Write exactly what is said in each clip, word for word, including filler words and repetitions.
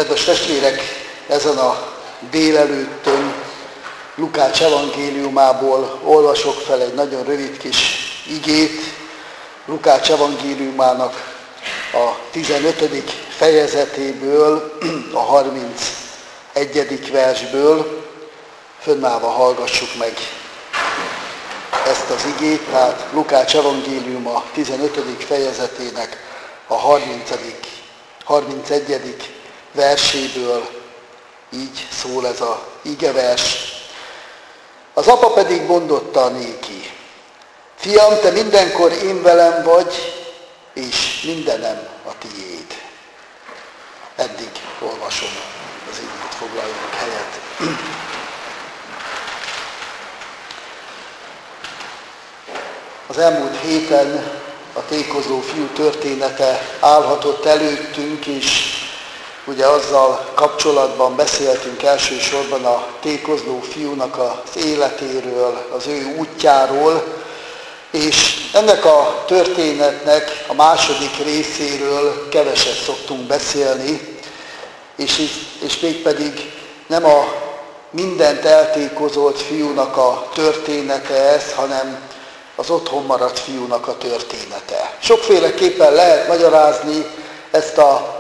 Kedves testvérek, ezen a délelőttön Lukács evangéliumából olvasok fel egy nagyon rövid kis igét, Lukács evangéliumának a tizenötödik fejezetéből, a harmincegyedik versből. Fönnállva hallgassuk meg ezt az igét, tehát Lukács evangéliuma tizenötödik fejezetének a harmincadik harmincegyedik verséből így szól ez az igevers. Az apa pedig mondotta néki: Fiam, te mindenkor én velem vagy, és mindenem a tiéd. Eddig olvasom az igét, foglaljunk helyet. Az elmúlt héten a tékozló fiú története állhatott előttünk, és ugye azzal kapcsolatban beszéltünk elsősorban a tékozló fiúnak az életéről, az ő útjáról, és ennek a történetnek a második részéről keveset szoktunk beszélni, és, és mégpedig nem a mindent eltékozolt fiúnak a története ez, hanem az otthon maradt fiúnak a története. Sokféleképpen lehet magyarázni ezt a,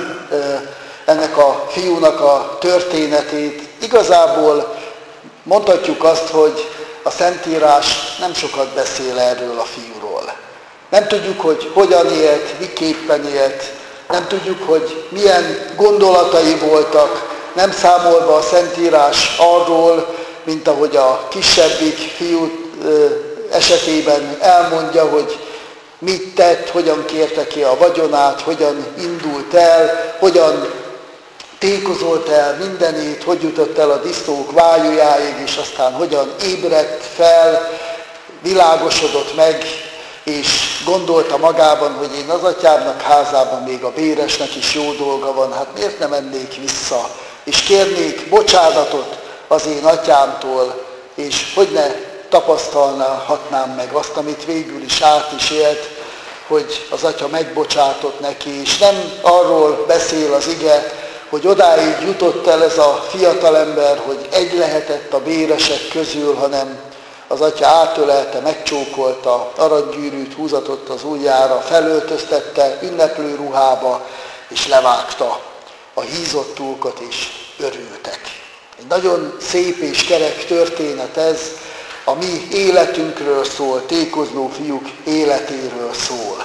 ennek a fiúnak a történetét. Igazából mondhatjuk azt, hogy a Szentírás nem sokat beszél erről a fiúról. Nem tudjuk, hogy hogyan élt, miképpen élt, nem tudjuk, hogy milyen gondolatai voltak, nem számolva a Szentírás arról, mint ahogy a kisebbik fiú esetében elmondja, hogy mit tett, hogyan kérte ki a vagyonát, hogyan indult el, hogyan tékozolt el mindenét, hogy jutott el a disznók vájújáig, és aztán hogyan ébredt fel, világosodott meg, és gondolta magában, hogy én az atyámnak házában még a béresnek is jó dolga van, hát miért nem mennék vissza, és kérnék bocsánatot az én atyámtól, és hogy ne tapasztalhatnám meg azt, amit végül is át is élt, hogy az atya megbocsátott neki, és nem arról beszél az ige, hogy odáig jutott el ez a fiatalember, hogy egy lehetett a béresek közül, hanem az atya átölelte, megcsókolta, aranygyűrűt húzatott az ujjára, felöltöztette ünneplő ruhába, és levágta a hízott túlkat, és örültek. Egy nagyon szép és kerek történet ez, a mi életünkről szól, tékozló fiúk életéről szól.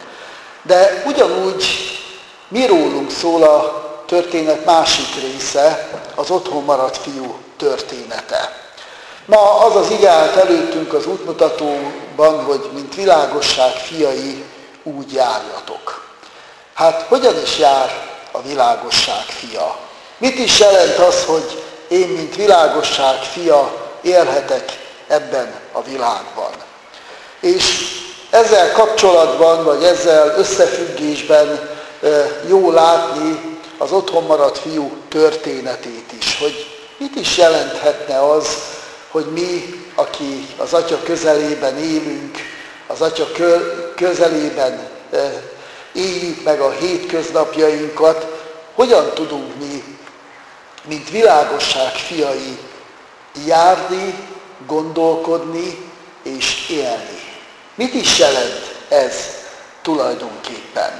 De ugyanúgy mi rólunk szól a történet másik része, az otthon maradt fiú története. Ma az az ige állt előttünk az útmutatóban, hogy mint világosság fiai, úgy járjatok. Hát hogyan is jár a világosság fia? Mit is jelent az, hogy én, mint világosság fia élhetek ebben a világban? És ezzel kapcsolatban, vagy ezzel összefüggésben jó látni az otthon maradt fiú történetét is, hogy mit is jelenthetne az, hogy mi, aki az atya közelében élünk, az atya közelében éljük meg a hétköznapjainkat, hogyan tudunk mi, mint világosság fiai járni, gondolkodni és élni. Mit is jelent ez tulajdonképpen?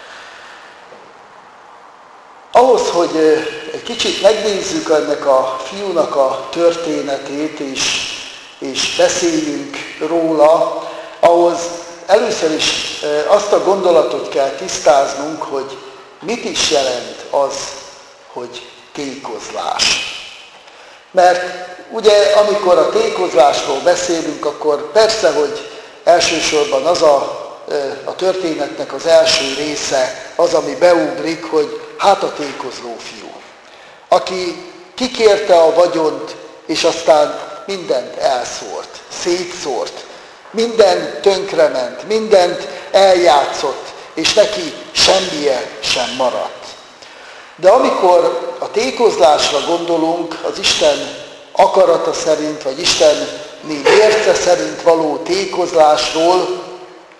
Ahhoz, hogy egy kicsit megnézzük ennek a fiúnak a történetét, és, és beszéljünk róla, ahhoz először is azt a gondolatot kell tisztáznunk, hogy mit is jelent az, hogy tékozlás. Mert ugye, amikor a tékozlásról beszélünk, akkor persze, hogy elsősorban az a, a történetnek az első része, az, ami beugrik, hogy hát a tékozló fiú, aki kikérte a vagyont, és aztán mindent elszórt, szétszórt, minden tönkrement, mindent eljátszott, és neki semmije sem maradt. De amikor a tékozlásra gondolunk, az Isten akarata szerint, vagy Isten mérce szerint való tékozlásról,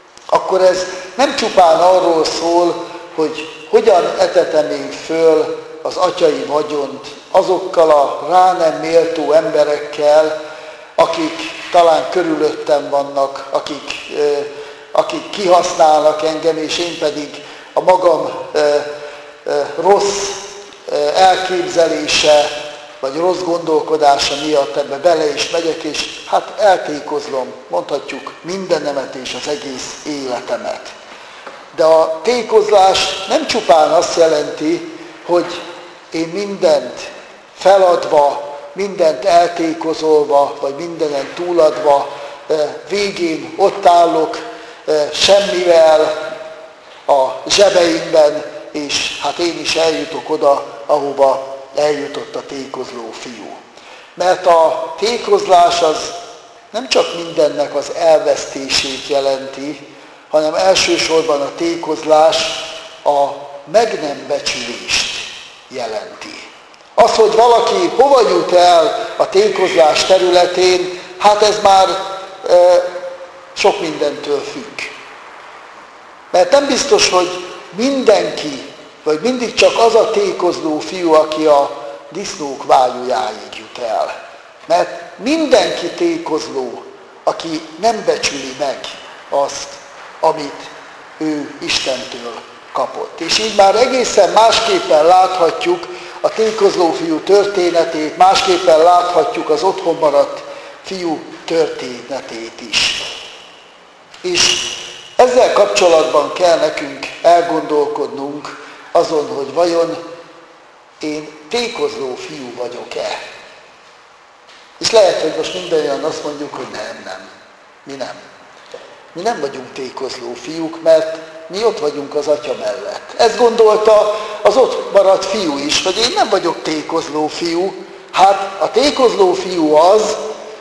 akkor ez nem csupán arról szól, hogy hogyan etetem én föl az atyai vagyont azokkal a rá nem méltó emberekkel, akik talán körülöttem vannak, akik, akik kihasználnak engem, és én pedig a magam rossz elképzelése, vagy rossz gondolkodása miatt ebbe bele is megyek, és hát eltékozlom, mondhatjuk, mindenemet és az egész életemet. De a tékozlás nem csupán azt jelenti, hogy én mindent feladva, mindent eltékozolva, vagy mindenen túladva, végén ott állok semmivel a zsebeimben, és hát én is eljutok oda, ahova eljutott a tékozló fiú. Mert a tékozlás az nem csak mindennek az elvesztését jelenti, hanem elsősorban a tékozlás a meg nem becsülést jelenti. Az, hogy valaki hova jut el a tékozlás területén, hát ez már e, sok mindentől függ. Mert nem biztos, hogy mindenki, vagy mindig csak az a tékozló fiú, aki a disznók vájújáig jut el. Mert mindenki tékozló, aki nem becsüli meg azt, amit ő Istentől kapott. És így már egészen másképpen láthatjuk a tékozló fiú történetét, másképpen láthatjuk az otthon maradt fiú történetét is. És ezzel kapcsolatban kell nekünk elgondolkodnunk azon, hogy vajon én tékozló fiú vagyok-e. És lehet, hogy most mindannyian azt mondjuk, hogy nem, nem. Mi nem. Mi nem vagyunk tékozló fiúk, mert mi ott vagyunk az atya mellett. Ezt gondolta az ott maradt fiú is, hogy én nem vagyok tékozló fiú. Hát a tékozló fiú az,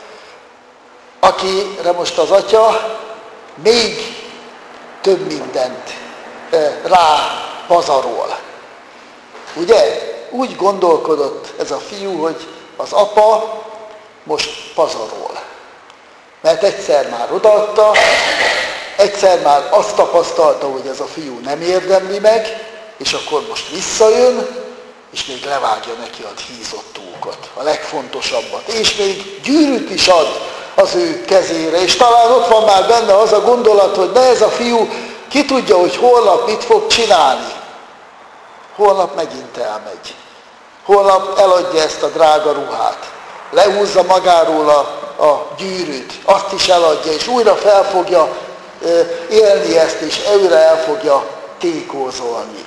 akire most az atya még több mindent rá pazarol. Ugye? Úgy gondolkodott ez a fiú, hogy az apa most pazarol. Mert egyszer már odaadta, egyszer már azt tapasztalta, hogy ez a fiú nem érdemli meg, és akkor most visszajön, és még levágja neki a hízott tókat, a legfontosabbat. És még gyűrűt is ad az ő kezére, és talán ott van már benne az a gondolat, hogy ne ez a fiú, ki tudja, hogy holnap mit fog csinálni. Holnap megint elmegy. Holnap eladja ezt a drága ruhát. Lehúzza magáról a, a gyűrűt, azt is eladja, és újra fel fogja élni ezt, és újra el fogja tékozolni.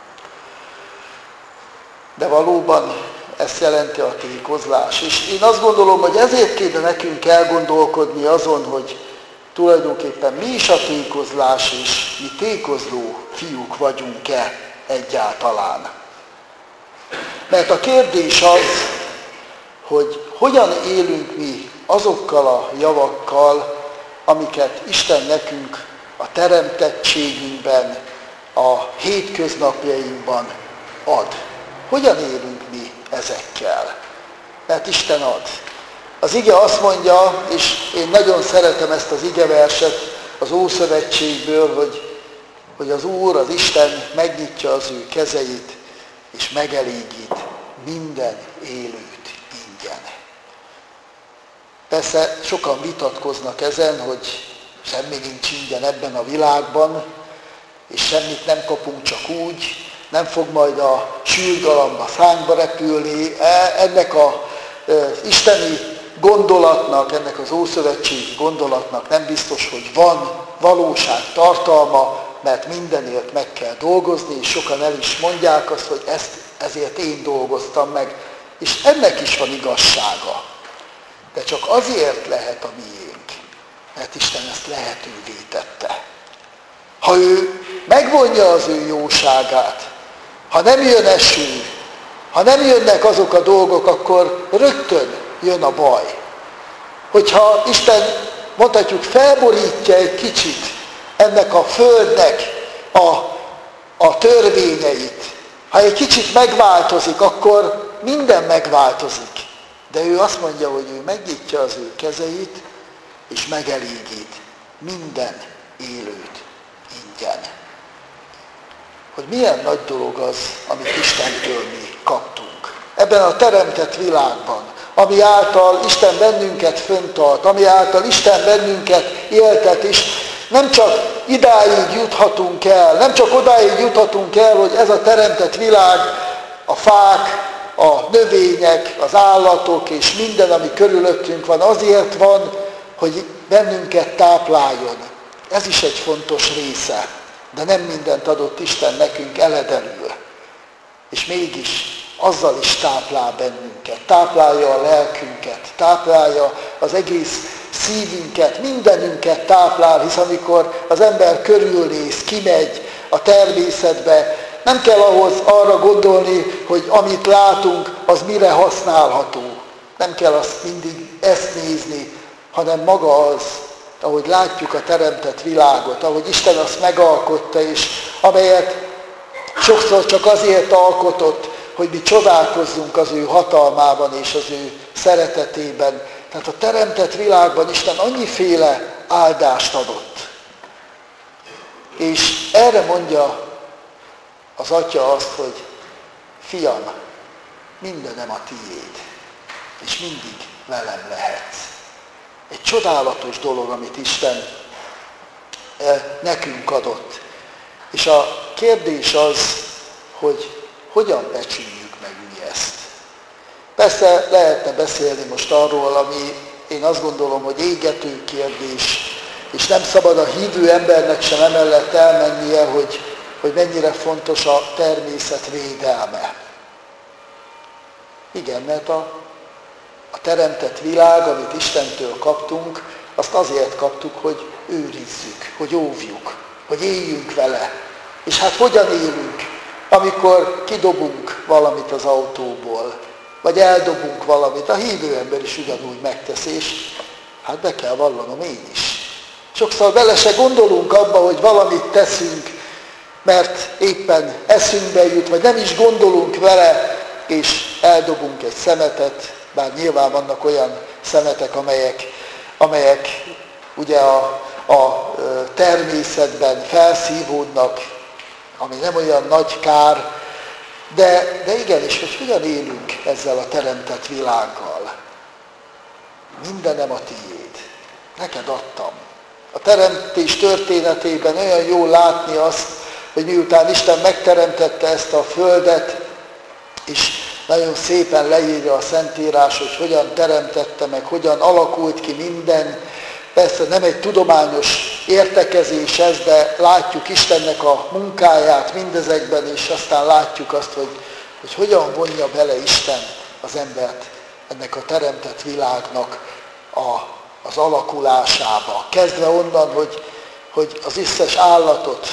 De valóban ezt jelenti a tékozlás. És én azt gondolom, hogy ezért kéne nekünk elgondolkodni azon, hogy tulajdonképpen mi is a tékozlás, és mi tékozló fiúk vagyunk-e egyáltalán. Mert a kérdés az, hogy hogyan élünk mi azokkal a javakkal, amiket Isten nekünk a teremtettségünkben, a hétköznapjainkban ad. Hogyan élünk mi ezekkel? Mert Isten ad. Az ige azt mondja, és én nagyon szeretem ezt az igeverset az Ószövetségből, hogy, hogy az Úr, az Isten megnyitja az ő kezeit, és megelégít minden élőt ingyen. Persze sokan vitatkoznak ezen, hogy semmi nincs ingyen ebben a világban, és semmit nem kapunk csak úgy, nem fog majd a sűrgalamba szánkba repülni. Ennek az isteni gondolatnak, ennek az ószövetségi gondolatnak nem biztos, hogy van valóság tartalma, mert mindenért meg kell dolgozni, és sokan el is mondják azt, hogy ezt, ezért én dolgoztam meg, és ennek is van igazsága. De csak azért lehet a miénk, mert Isten ezt lehetővé tette. Ha ő megvonja az ő jóságát, ha nem jön eső, ha nem jönnek azok a dolgok, akkor rögtön jön a baj. Hogyha Isten, mondhatjuk, felborítja egy kicsit ennek a földnek a, a törvényeit, ha egy kicsit megváltozik, akkor minden megváltozik. De ő azt mondja, hogy ő megnyitja az ő kezeit, és megelégít minden élőt ingyen. hogy milyen nagy dolog az, amit Istentől mi kaptunk. Ebben a teremtett világban, ami által Isten bennünket föntart, ami által Isten bennünket éltet is, nem csak idáig juthatunk el, nem csak odáig juthatunk el, hogy ez a teremtett világ, a fák, a növények, az állatok és minden, ami körülöttünk van, azért van, hogy bennünket tápláljon. Ez is egy fontos része, de nem mindent adott Isten nekünk eledelül. És mégis azzal is táplál bennünket, táplálja a lelkünket, táplálja az egész szívünket, mindenünket táplál, hisz amikor az ember körülnéz, kimegy a természetbe, nem kell ahhoz arra gondolni, hogy amit látunk, az mire használható. Nem kell azt mindig ezt nézni, hanem maga az, ahogy látjuk a teremtett világot, ahogy Isten azt megalkotta, és amelyet sokszor csak azért alkotott, hogy mi csodálkozzunk az ő hatalmában és az ő szeretetében. Tehát a teremtett világban Isten annyiféle áldást adott. És erre mondja az Atya azt, hogy fiam, mindenem a tiéd, és mindig velem lehetsz. Egy csodálatos dolog, amit Isten nekünk adott. És a kérdés az, hogy hogyan becsüljük meg mi ezt. Persze lehetne beszélni most arról, ami én azt gondolom, hogy égető kérdés, és nem szabad a hívő embernek sem emellett elmennie, hogy, hogy mennyire fontos a természet védelme. Igen, mert a, a teremtett világ, amit Istentől kaptunk, azt azért kaptuk, hogy őrizzük, hogy óvjuk, hogy éljünk vele. És hát hogyan élünk, amikor kidobunk valamit az autóból, vagy eldobunk valamit, a hívő ember is ugyanúgy megtesz, és hát be kell vallanom én is. Sokszor bele se gondolunk abba, hogy valamit teszünk, mert éppen eszünkbe jut, vagy nem is gondolunk vele, és eldobunk egy szemetet, bár nyilván vannak olyan szemetek, amelyek, amelyek ugye a, a természetben felszívódnak, ami nem olyan nagy kár, de, de igenis, hogy hogyan élünk ezzel a teremtett világgal. Mindenem a tiéd, neked adtam. A teremtés történetében olyan jól látni azt, hogy miután Isten megteremtette ezt a földet, és nagyon szépen leírja a Szentírás, hogy hogyan teremtette meg, hogyan alakult ki minden. Persze nem egy tudományos értekezés ez, de látjuk Istennek a munkáját mindezekben, és aztán látjuk azt, hogy, hogy hogyan vonja bele Isten az embert ennek a teremtett világnak a, az alakulásába. Kezdve onnan, hogy, hogy az összes állatot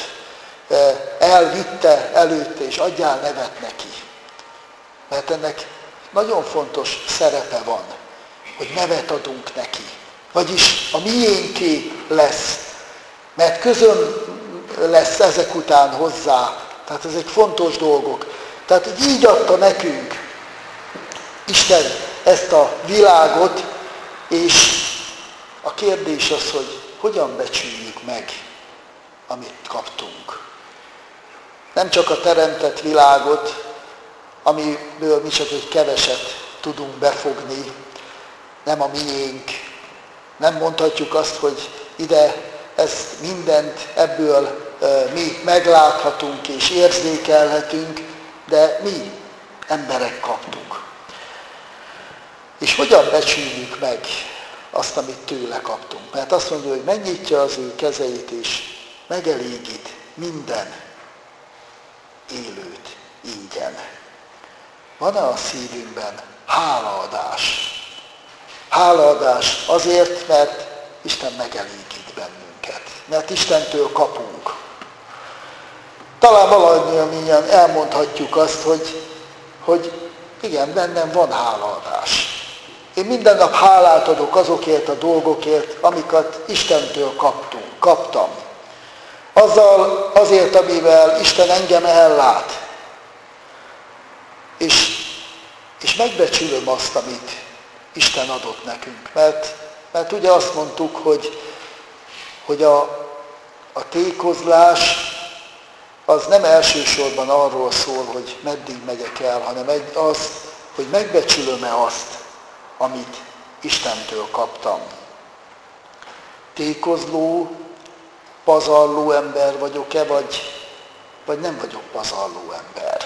elvitte előtte, és adjál nevet neki. Mert ennek nagyon fontos szerepe van, hogy nevet adunk neki. Vagyis a miénké lesz, mert közön lesz ezek után hozzá. Tehát ezek fontos dolgok. Tehát így adta nekünk Isten ezt a világot, és a kérdés az, hogy hogyan becsüljük meg, amit kaptunk. Nem csak a teremtett világot, amiből mi csak egy keveset tudunk befogni, nem a miénk. Nem mondhatjuk azt, hogy ide ezt mindent ebből mi megláthatunk és érzékelhetünk, de mi emberek kaptuk. És hogyan becsüljük meg azt, amit tőle kaptunk? Mert azt mondja, hogy megnyitja az ő kezeit és megelégít minden élőt ingyen. Van-e a szívünkben hálaadás? Hálaadás azért, mert Isten megelégít bennünket. Mert Istentől kapunk. Talán valannyian elmondhatjuk azt, hogy, hogy igen, bennem van hálaadás. Én minden nap hálát adok azokért a dolgokért, amiket Istentől kaptunk, kaptam. Azzal, azért, amivel Isten engem ellát. És, és megbecsülöm azt, amit Isten adott nekünk. Mert, mert ugye azt mondtuk, hogy, hogy a, a tékozlás az nem elsősorban arról szól, hogy meddig megyek el, hanem az, hogy megbecsülöm-e azt, amit Istentől kaptam. Tékozló, pazarló ember vagyok-e, vagy, vagy nem vagyok pazarló ember?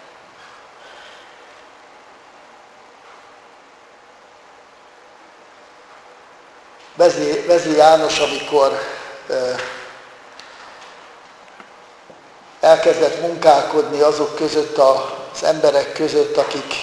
Vezli János, amikor elkezdett munkálkodni azok között, az emberek között, akik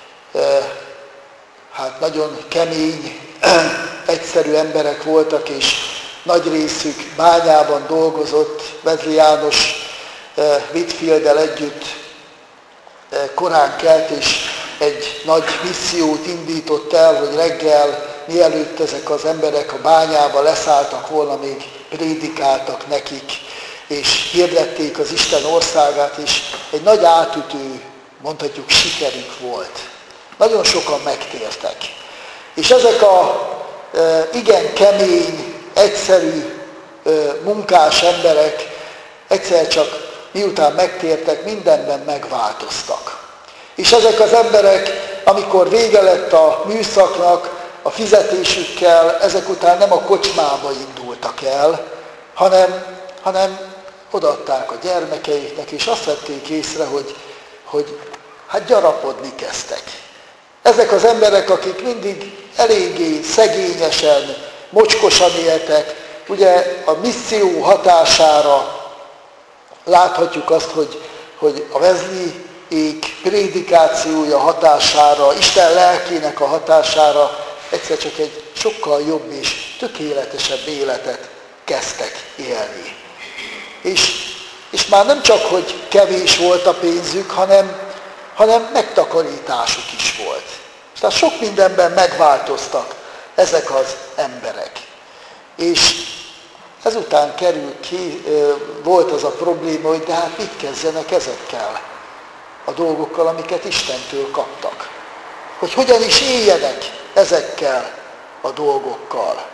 hát nagyon kemény, egyszerű emberek voltak, és nagy részük bányában dolgozott. Vezli János Whitfielddel együtt korán kelt, és egy nagy missziót indított el, hogy reggel, mielőtt ezek az emberek a bányába leszálltak volna, még prédikáltak nekik, és hirdették az Isten országát, és egy nagy átütő, mondhatjuk, sikerük volt. Nagyon sokan megtértek. És ezek a e, igen kemény, egyszerű, e, munkás emberek egyszer csak miután megtértek, mindenben megváltoztak. És ezek az emberek, amikor vége lett a műszaknak, a fizetésükkel, ezek után nem a kocsmába indultak el, hanem, hanem odaadták a gyermekeiknek, és azt vették észre, hogy, hogy hát gyarapodni kezdtek. Ezek az emberek, akik mindig eléggé szegényesen, mocskosan éltek, ugye a misszió hatására láthatjuk azt, hogy, hogy a Wesleyék prédikációja hatására, Isten lelkének a hatására egyszer csak egy sokkal jobb és tökéletesebb életet kezdtek élni. És, és már nem csak, hogy kevés volt a pénzük, hanem, hanem megtakarításuk is volt. Tehát sok mindenben megváltoztak ezek az emberek. És ezután kerül ki, volt az a probléma, hogy de hát mit kezdjenek ezekkel a dolgokkal, amiket Istentől kaptak. Hogy hogyan is éljenek ezekkel a dolgokkal.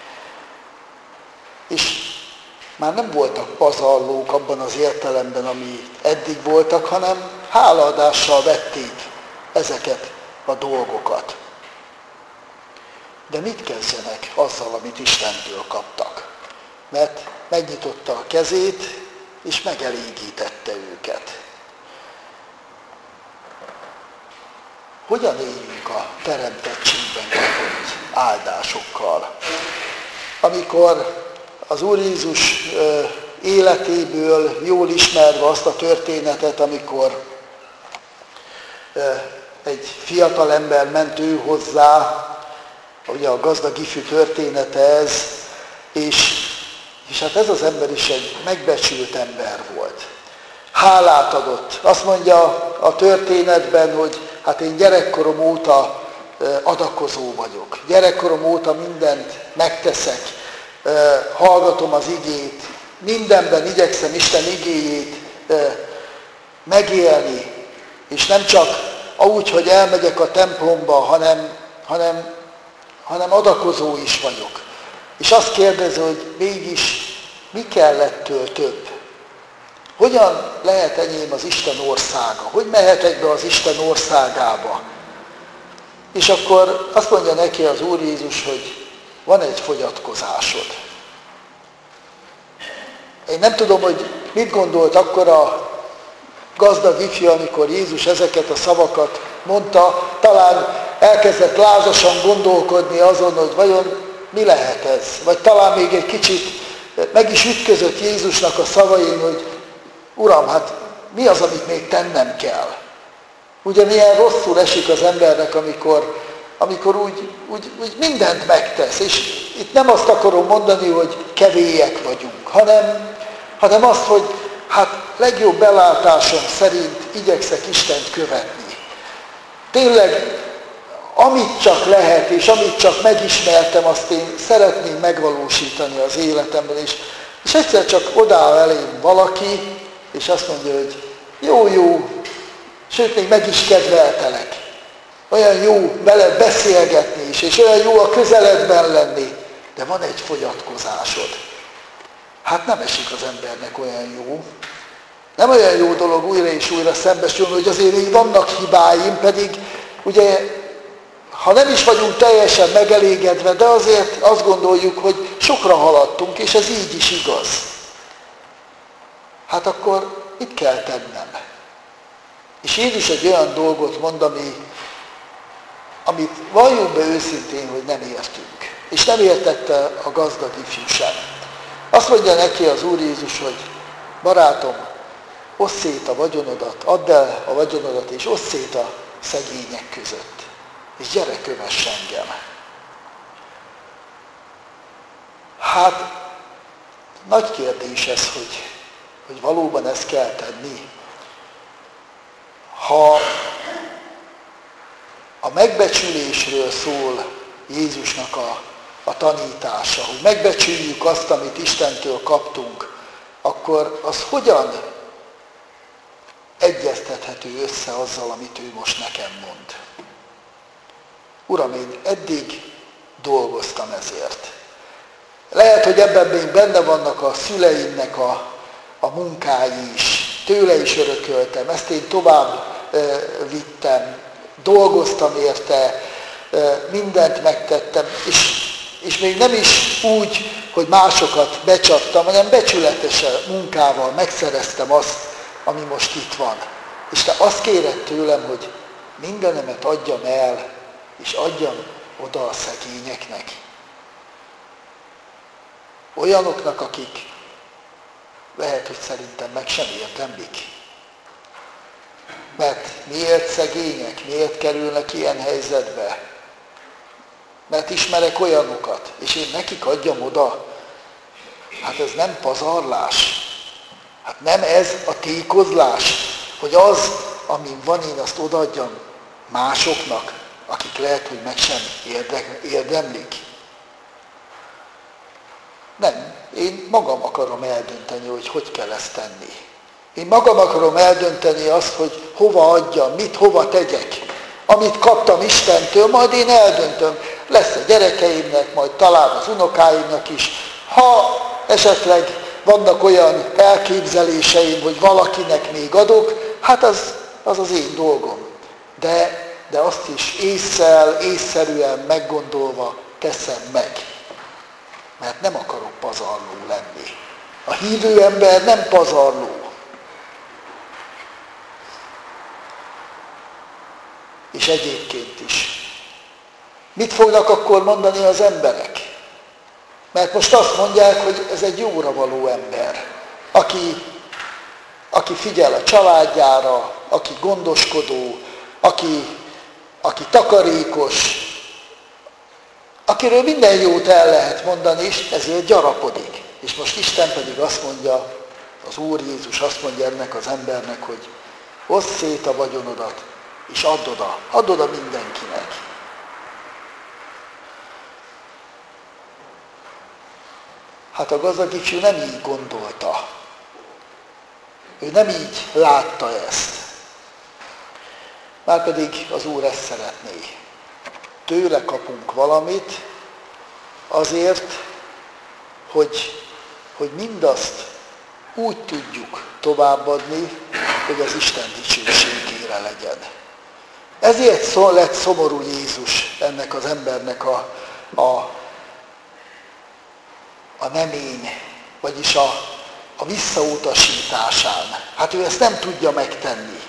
És már nem voltak pazarlók abban az értelemben, ami eddig voltak, hanem hálaadással vették ezeket a dolgokat. De mit kezdjenek azzal, amit Istentől kaptak? Mert megnyitotta a kezét, és megelégítette őket. Hogyan éljünk a teremtettségben kapott áldásokkal? Amikor az Úr Jézus életéből jól ismerve azt a történetet, amikor egy fiatal ember ment ő hozzá, ugye a gazdag ifjú története ez, és, és hát ez az ember is egy megbecsült ember volt. Hálát adott. Azt mondja a történetben, hogy hát én gyerekkorom óta adakozó vagyok. Gyerekkorom óta mindent megteszek, hallgatom az igét, mindenben igyekszem Isten igéjét megélni, és nem csak úgy, hogy elmegyek a templomba, hanem, hanem, hanem adakozó is vagyok. És azt kérdezi, hogy mégis mi kell ettől több? Hogyan lehet enyém az Isten országa? Hogy mehetek be az Isten országába? És akkor azt mondja neki az Úr Jézus, hogy van egy fogyatkozásod. Én nem tudom, hogy mit gondolt akkor a gazdag ifjú, amikor Jézus ezeket a szavakat mondta, talán elkezdett lázasan gondolkodni azon, hogy vajon mi lehet ez? Vagy talán még egy kicsit meg is ütközött Jézusnak a szavain, hogy Uram, hát mi az, amit még tennem kell? Ugye milyen rosszul esik az embernek, amikor, amikor úgy, úgy, úgy mindent megtesz. És itt nem azt akarom mondani, hogy kevélyek vagyunk, hanem, hanem azt, hogy hát legjobb belátásom szerint igyekszek Istent követni. Tényleg, amit csak lehet, és amit csak megismertem, azt én szeretném megvalósítani az életemben. És, és egyszer csak odáll elém valaki, és azt mondja, hogy jó, jó, sőt, még meg is kedveltelek. Olyan jó veled beszélgetni is, és olyan jó a közeledben lenni, de van egy fogyatkozásod. Hát nem esik az embernek olyan jó. Nem olyan jó dolog újra és újra szembesülni, hogy azért még vannak hibáim, pedig ugye, ha nem is vagyunk teljesen megelégedve, de azért azt gondoljuk, hogy sokra haladtunk, és ez így is igaz. Hát akkor mit kell tennem? És Jézus egy olyan dolgot mond, ami, amit valljuk be őszintén, hogy nem értünk. És nem értette a gazdag ifjú sem. Azt mondja neki az Úr Jézus, hogy barátom, oszd szét a vagyonodat, add el a vagyonodat, és oszd szét a szegények között. És gyere, kövess engem. Hát, nagy kérdés ez, hogy, hogy valóban ezt kell tenni. Ha a megbecsülésről szól Jézusnak a, a tanítása, hogy megbecsüljük azt, amit Istentől kaptunk, akkor az hogyan egyeztethető össze azzal, amit ő most nekem mond? Uram, én eddig dolgoztam ezért. Lehet, hogy ebben még benne vannak a szüleimnek a, a munkái is. Tőle is örököltem, ezt én tovább e, vittem, dolgoztam érte, e, mindent megtettem, és, és még nem is úgy, hogy másokat becsaptam, hanem becsületesen munkával megszereztem azt, ami most itt van. És te azt kéred tőlem, hogy mindenemet adjam el, és adjam oda a szegényeknek. Olyanoknak, akik lehet, hogy szerintem meg sem érdemlik. Mert miért szegények, miért kerülnek ilyen helyzetbe? Mert ismerek olyanokat, és én nekik adjam oda. Hát ez nem pazarlás. Hát nem ez a tékozlás, hogy az, amin van, én azt odaadjam másoknak, akik lehet, hogy meg sem érdemlik. Nem, én magam akarom eldönteni, hogy hogy kell ezt tenni. Én magam akarom eldönteni azt, hogy hova adjam, mit hova tegyek. Amit kaptam Istentől, majd én eldöntöm. Lesz a gyerekeimnek, majd talán az unokáimnak is. Ha esetleg vannak olyan elképzeléseim, hogy valakinek még adok, hát az az, az én dolgom. De, de azt is ésszel, észszerűen meggondolva teszem meg. Mert nem akarok pazarló lenni. A hívő ember nem pazarló. És egyébként is. Mit fognak akkor mondani az emberek? Mert most azt mondják, hogy ez egy jóra való ember, aki, aki figyel a családjára, aki gondoskodó, aki, aki takarékos, akiről minden jót el lehet mondani, és ezért gyarapodik. És most Isten pedig azt mondja, az Úr Jézus azt mondja ennek az embernek, hogy oszd szét a vagyonodat, és add oda, add oda mindenkinek. Hát a gazdag ifjú nem így gondolta. Ő nem így látta ezt. Márpedig az Úr ezt szeretné. Tőle kapunk valamit azért, hogy, hogy mindazt úgy tudjuk továbbadni, hogy az Isten dicsőségére legyen. Ezért lett szomorú Jézus ennek az embernek a, a, a nemény, vagyis a, a visszautasításán. Hát ő ezt nem tudja megtenni.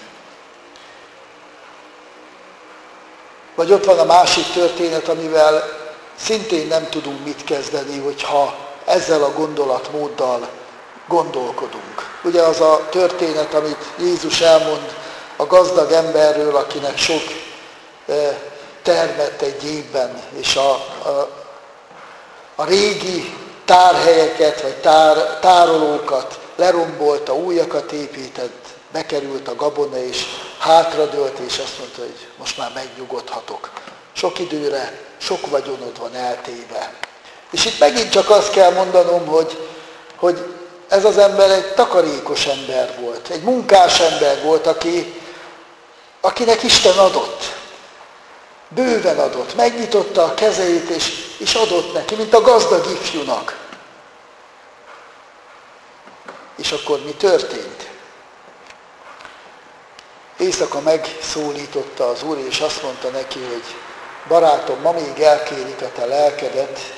Vagy ott van a másik történet, amivel szintén nem tudunk mit kezdeni, hogyha ezzel a gondolatmóddal gondolkodunk. Ugye az a történet, amit Jézus elmond a gazdag emberről, akinek sok termett egy évben, és a, a, a régi tárhelyeket, vagy tár, tárolókat lerombolta, újakat épített, bekerült a gabona, és hátradőlt, és azt mondta, hogy most már megnyugodhatok. Sok időre, sok vagyonod van eltéve. És itt megint csak azt kell mondanom, hogy, hogy ez az ember egy takarékos ember volt, egy munkás ember volt, aki, akinek Isten adott. Bőven adott, megnyitotta a kezeit, és, és adott neki, mint a gazdag ifjúnak. És akkor mi történt? Éjszaka megszólította az Úr, és azt mondta neki, hogy barátom, ma még elkérik a te lelkedet,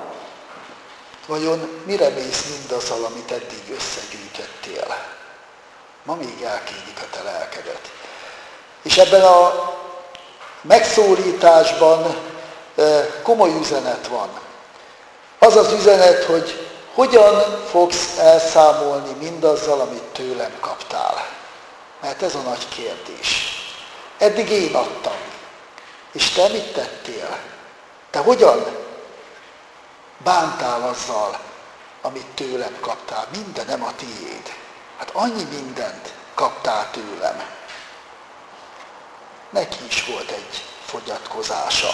vajon mire mész mindazzal, amit eddig összegyűjtöttél? Ma még elkérik a te lelkedet. És ebben a megszólításban komoly üzenet van. Az az üzenet, hogy hogyan fogsz elszámolni mindazzal, amit tőlem kaptál. Mert ez a nagy kérdés. Eddig én adtam. És te mit tettél? Te hogyan bántál azzal, amit tőlem kaptál? Mindenem a tiéd. Hát annyi mindent kaptál tőlem. Neki is volt egy fogyatkozása.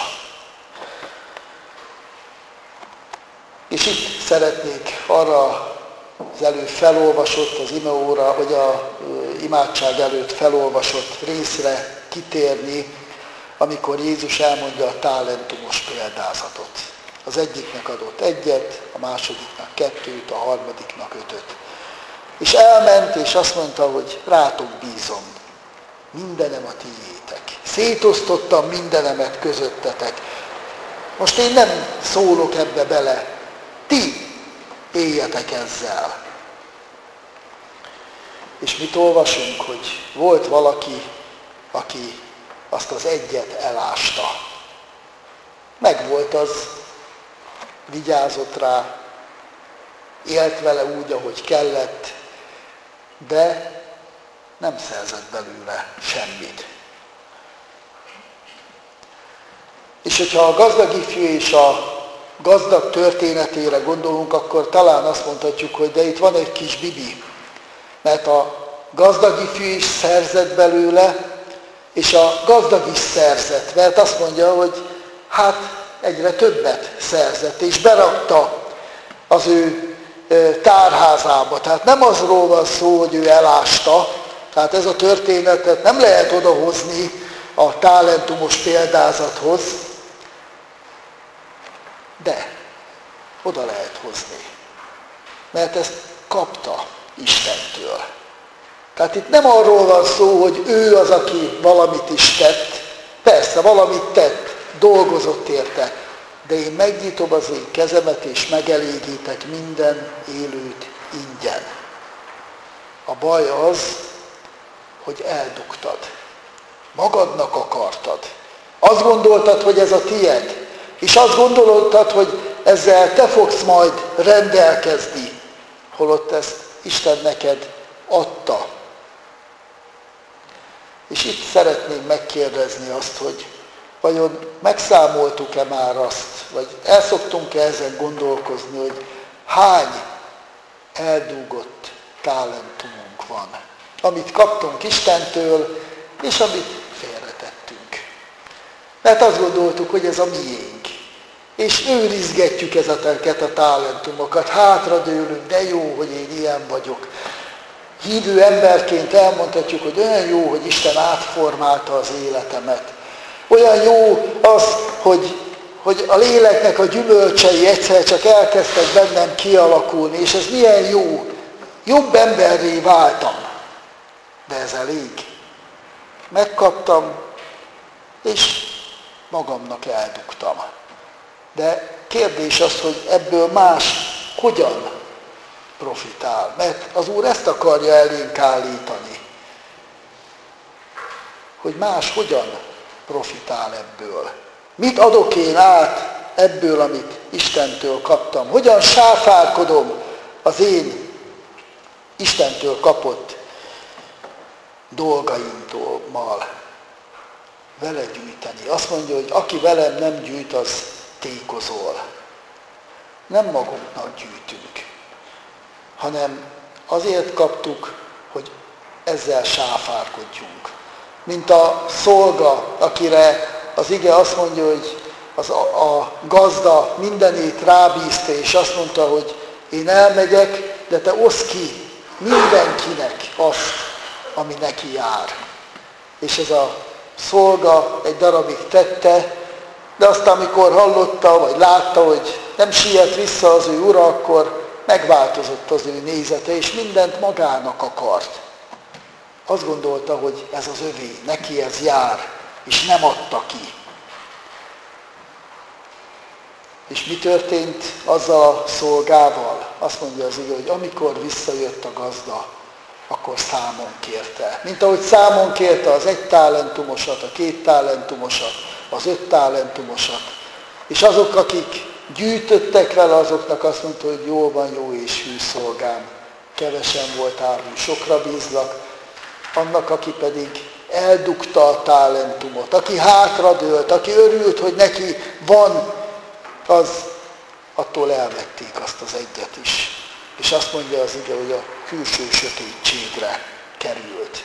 És itt szeretnék arra az előbb felolvasott, az imeóra, vagy a imádság előtt felolvasott részre kitérni, amikor Jézus elmondja a talentumos példázatot. Az egyiknek adott egyet, a másodiknak kettőt, a harmadiknak ötöt. És elment, és azt mondta, hogy rátok bízom, mindenem a tiétek. Szétosztottam mindenemet közöttetek. Most én nem szólok ebbe bele, ti éljetek ezzel. És mit olvasunk, hogy volt valaki, aki azt az egyet elásta. Megvolt az, vigyázott rá, élt vele úgy, ahogy kellett, de nem szerzett belőle semmit. És hogyha a gazdag ifjú és a gazdag történetére gondolunk, akkor talán azt mondhatjuk, hogy de itt van egy kis bibi. Mert a gazdag ifjú is szerzett belőle, és a gazdag is szerzett, mert azt mondja, hogy hát egyre többet szerzett, és berakta az ő tárházába. Tehát nem azról van szó, hogy ő elásta, tehát ez a történetet nem lehet odahozni a talentumos példázathoz, de oda lehet hozni, mert ezt kapta Istentől. Tehát itt nem arról van szó, hogy ő az, aki valamit is tett, persze valamit tett, dolgozott érte, de én megnyitom az én kezemet, és megelégítek minden élőt ingyen. A baj az, hogy eldugtad. Magadnak akartad. Azt gondoltad, hogy ez a tied, és azt gondoltad, hogy ezzel te fogsz majd rendelkezni, holott ezt Isten neked adta. És itt szeretném megkérdezni azt, hogy vajon megszámoltuk-e már azt, vagy el szoktunk-e ezen gondolkozni, hogy hány eldugott talentumunk van, amit kaptunk Istentől, és amit félretettünk. Mert azt gondoltuk, hogy ez a miénk. És őrizgetjük ezeket a talentumokat, hátradőlünk, de jó, hogy én ilyen vagyok. Hívő emberként elmondhatjuk, hogy olyan jó, hogy Isten átformálta az életemet. Olyan jó az, hogy, hogy a léleknek a gyümölcsei egyszer csak elkezdtek bennem kialakulni, és ez milyen jó. Jobb emberré váltam. De ez elég. Megkaptam, és magamnak eldugtam. De kérdés az, hogy ebből más hogyan profitál. Mert az Úr ezt akarja elénk állítani. Hogy más hogyan profitál ebből. Mit adok én át ebből, amit Istentől kaptam? Hogyan sáfárkodom az én Istentől kapott dolgaimmal vele gyűjteni? Azt mondja, hogy aki velem nem gyűjt, az tékozol. Nem magunknak gyűjtünk, hanem azért kaptuk, hogy ezzel sáfárkodjunk. Mint a szolga, akire az ige azt mondja, hogy az a, a gazda mindenét rábízta, és azt mondta, hogy én elmegyek, de te oszd ki mindenkinek azt, ami neki jár. És ez a szolga egy darabig tette, de aztán, amikor hallotta, vagy látta, hogy nem siet vissza az ő ura, akkor megváltozott az ő nézete, és mindent magának akart. azt gondolta, hogy ez az övé, neki ez jár, és nem adta ki. És mi történt azzal a szolgával? Azt mondja az ige, hogy amikor visszajött a gazda, akkor számon kérte. Mint ahogy számon kérte az egy talentumosat, a két talentumosat, az öt talentumosat. És azok, akik gyűjtöttek vele, azoknak azt mondta, hogy jól van, jó és hű szolgám. Kevesen volt árul, sokra bízlak. Annak, aki pedig eldugta a talentumot, aki hátradőlt, aki örült, hogy neki van, az attól elvették azt az egyet is. És azt mondja az ige, hogy a külső sötétségre került.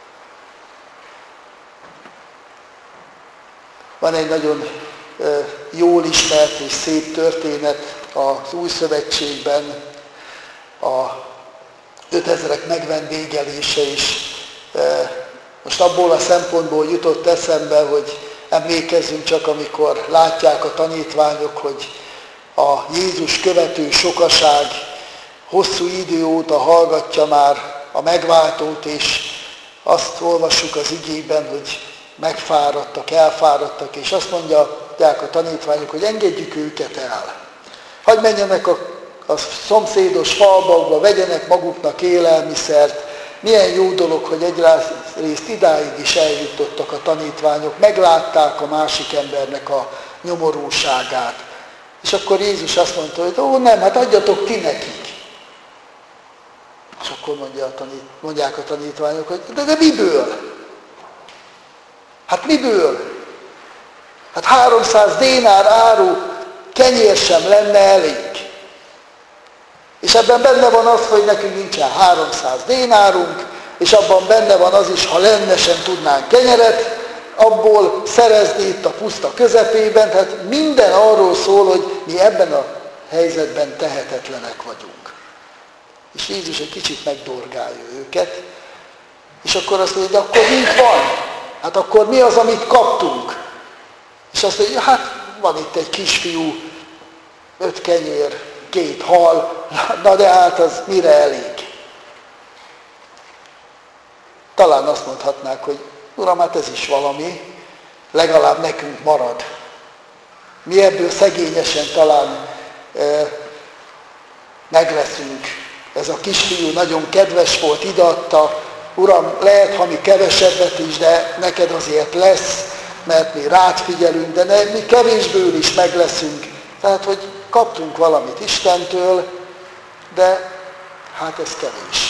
Van egy nagyon jól ismert és szép történet az Új Szövetségben, a ötezrek megvendégelése is. Most abból a szempontból jutott eszembe, hogy emlékezzünk csak, amikor látják a tanítványok, hogy a Jézus követő sokaság hosszú idő óta hallgatja már a megváltót, és azt olvassuk az igében, hogy megfáradtak, elfáradtak, és azt mondják a tanítványok, hogy engedjük őket el. Hadd menjenek a, a szomszédos falvakba, vegyenek maguknak élelmiszert. Milyen jó dolog, hogy egyrészt idáig is eljutottak a tanítványok, meglátták a másik embernek a nyomorúságát. És akkor Jézus azt mondta, hogy ó nem, hát adjatok ti nekik. És akkor mondja a tanít, mondják a tanítványok, hogy de, de miből? Hát miből? Hát háromszáz dénár áru kenyér sem lenne elég. És ebben benne van az, hogy nekünk nincsen háromszáz dénárunk, és abban benne van az is, ha lenne, sem tudnánk kenyeret abból szerezni itt a puszta közepében. Tehát minden arról szól, hogy mi ebben a helyzetben tehetetlenek vagyunk. És Jézus egy kicsit megdorgálja őket, és akkor azt mondja, hogy akkor mint van? Hát akkor mi az, amit kaptunk? És azt mondja, hát van itt egy kisfiú, öt kenyér, két hal, na de hát az mire elég? Talán azt mondhatnák, hogy Uram, hát ez is valami, legalább nekünk marad. Mi ebből szegényesen talán e, megleszünk. Ez a kisfiú nagyon kedves volt, ideadta, Uram, lehet, ha mi kevesebbet is, de neked azért lesz, mert mi rád figyelünk, de ne, mi kevésből is megleszünk. Tehát, hogy kaptunk valamit Istentől, de hát ez kevés.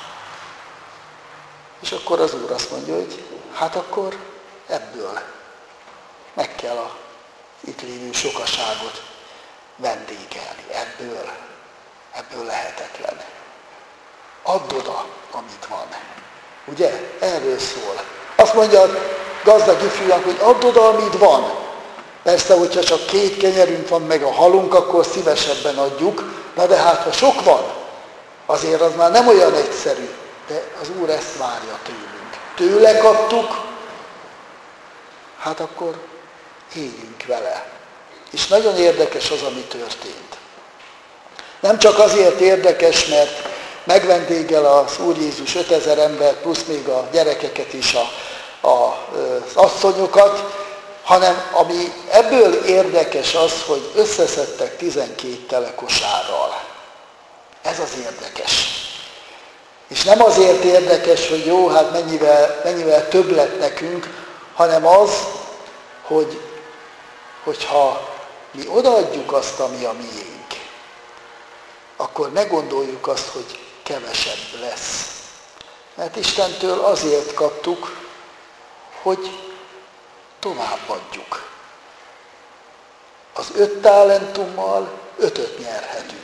És akkor az Úr azt mondja, hogy hát akkor ebből meg kell a itt lévő sokaságot vendégelni. Ebből, ebből lehetetlen. Add oda, amit van. Ugye? Erről szól. Azt mondja a gazdag ifjúnak, hogy add oda, amit van. Persze, hogyha csak két kenyerünk van, meg a halunk, akkor szívesebben adjuk. Na de hát, ha sok van, azért az már nem olyan egyszerű. De az Úr ezt várja tőlünk. Tőle kaptuk, hát akkor éljünk vele. És nagyon érdekes az, ami történt. Nem csak azért érdekes, mert megvendégel az Úr Jézus ötezer ember, plusz még a gyerekeket is, a, a, az asszonyokat, hanem ami ebből érdekes az, hogy összeszedtek tizenkét tele kosárral. Ez az érdekes. És nem azért érdekes, hogy jó, hát mennyivel, mennyivel több lett nekünk, hanem az, hogy, hogyha mi odaadjuk azt, ami a miénk, akkor ne gondoljuk azt, hogy kevesebb lesz. Mert Istentől azért kaptuk, hogy továbbadjuk. Az öt talentummal ötöt nyerhetünk.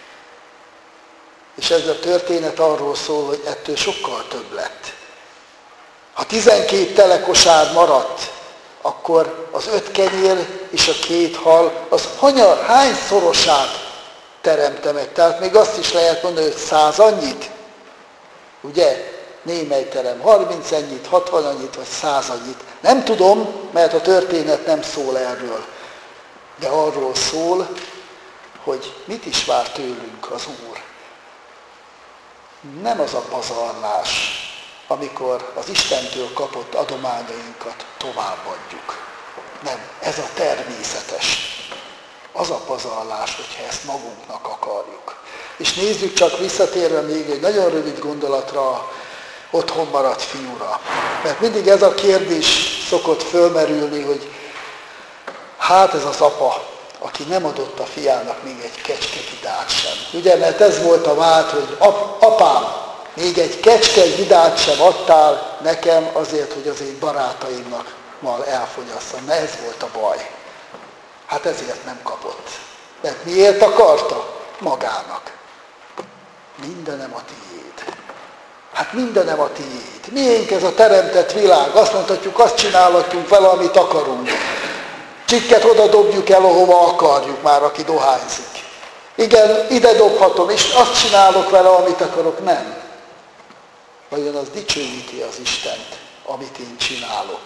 És ez a történet arról szól, hogy ettől sokkal több lett. Ha tizenkét telekosár maradt, akkor az öt kenyér és a két hal, az hanyar, hányszorosát teremte meg. Tehát még azt is lehet mondani, hogy száz annyit. Ugye? Némely terem harminc annyit, hatvan annyit, vagy száz annyit. Nem tudom, mert a történet nem szól erről. De arról szól, hogy mit is vár tőlünk az Úr. Nem az a pazarlás, amikor az Istentől kapott adományainkat továbbadjuk. Nem, ez a természetes. Az a pazarlás, hogyha ezt magunknak akarjuk. És nézzük csak visszatérve még egy nagyon rövid gondolatra otthon maradt fiúra. Mert mindig ez a kérdés szokott fölmerülni, hogy hát ez az apa, aki nem adott a fiának még egy kecskegidát sem. Ugye, mert ez volt a vád, hogy ap, apám, még egy kecskegidát sem adtál nekem azért, hogy az én barátaimnak mal elfogyasszam. Na ez volt a baj. Hát ezért nem kapott. Mert miért akarta? Magának. Mindenem a tiéd. Hát mindenem a tiéd. Miénk ez a teremtett világ? Azt mondhatjuk, azt csinálhatjuk vele, amit akarunk. Csikket oda dobjuk el, ahova akarjuk már, aki dohányzik. Igen, ide dobhatom, és azt csinálok vele, amit akarok. Nem. Vajon az dicsőíti az Istent, amit én csinálok?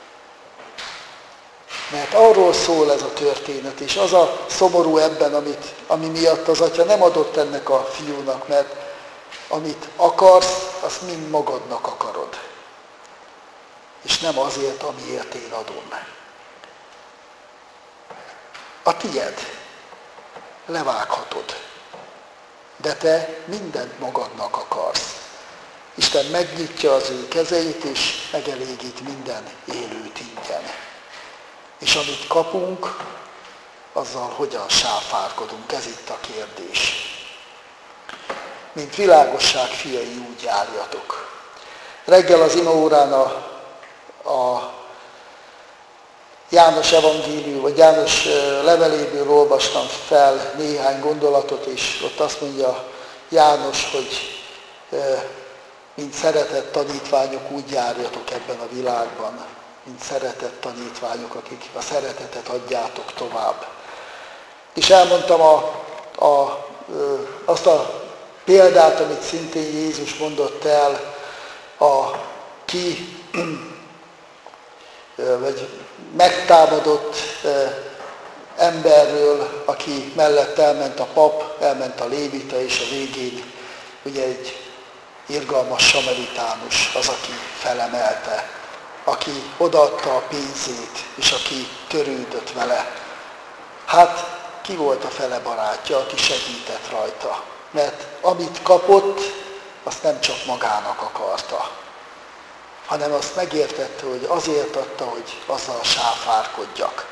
Mert arról szól ez a történet, és az a szomorú ebben, amit, ami miatt az atya nem adott ennek a fiúnak, mert amit akarsz, azt mind magadnak akarod. És nem azért, amiért én adom. A tied. Levághatod. De te mindent magadnak akarsz. Isten megnyitja az ő kezeit, és megelégít minden élőt ingyen. És amit kapunk, azzal hogyan sáfárkodunk, ez itt a kérdés. Mint világosság fiai, úgy járjatok. Reggel az imaórán a, a János evangélium, vagy János leveléből olvastam fel néhány gondolatot, és ott azt mondja János, hogy mint szeretett tanítványok, úgy járjatok ebben a világban, mint szeretett tanítványok, akik a szeretetet adjátok tovább. És elmondtam a, a, azt a példát, amit szintén Jézus mondott el, a ki, vagy megtámadott emberről, aki mellett elment a pap, elment a lévita, és a végén ugye egy irgalmas samaritánus az, aki felemelte, aki odaadta a pénzét, és aki törődött vele. Hát ki volt a fele barátja, aki segített rajta? Mert amit kapott, azt nem csak magának akarta, hanem azt megértette, hogy azért adta, hogy azzal sáfárkodjak.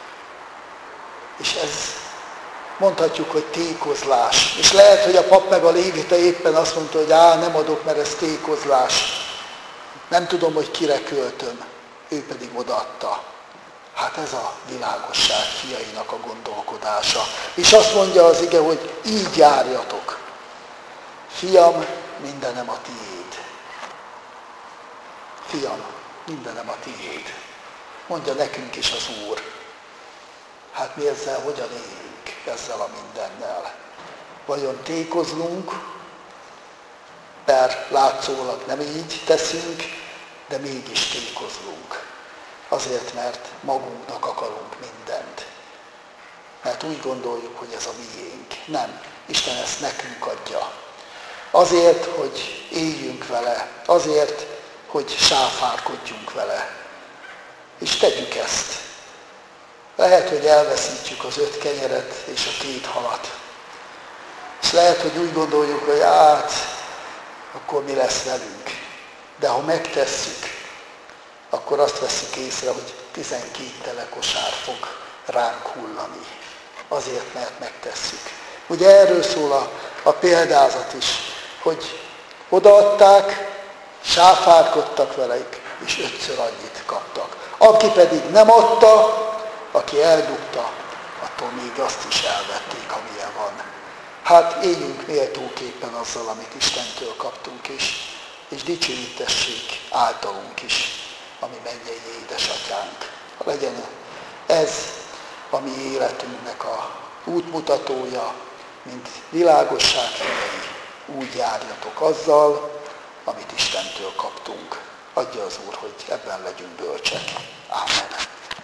És ez mondhatjuk, hogy tékozlás. És lehet, hogy a pap meg a lévita éppen azt mondta, hogy á, nem adok, mert ez tékozlás. Nem tudom, hogy kire költöm. Ő pedig odaadta. Hát ez a világosság fiainak a gondolkodása. És azt mondja az ige, hogy így járjatok. Fiam, mindenem a tiéd. Fiam, mindenem a tiéd. Mondja nekünk is az Úr. Hát mi ezzel hogyan éljünk, ezzel a mindennel? Vajon tékozlunk, mert látszólag nem így teszünk, de mégis tékozlunk. Azért, mert magunknak akarunk mindent. Mert úgy gondoljuk, hogy ez a miénk. Nem. Isten ezt nekünk adja. Azért, hogy éljünk vele. Azért, hogy sáfárkodjunk vele. És tegyük ezt. Lehet, hogy elveszítjük az öt kenyeret és a két halat. És lehet, hogy úgy gondoljuk, hogy hát, akkor mi lesz velünk. De ha megtesszük, akkor azt veszük észre, hogy tizenkét tele kosár fog ránk hullani. Azért, mert megtesszük. Ugye erről szól a, a példázat is, hogy odaadták, sáfárkodtak velük, és ötször annyit kaptak. Aki pedig nem adta, aki eldugta, attól még azt is elvették, amilyen van. Hát éljünk méltóképpen azzal, amit Istentől kaptunk, és, és dicsőítessék általunk is, ami mennyei édesatyánk. Legyen ez a mi életünknek a útmutatója, mint világosság fiai, úgy járjatok azzal, amit Istentől kaptunk. Adja az Úr, hogy ebben legyünk bölcsek. Ámen.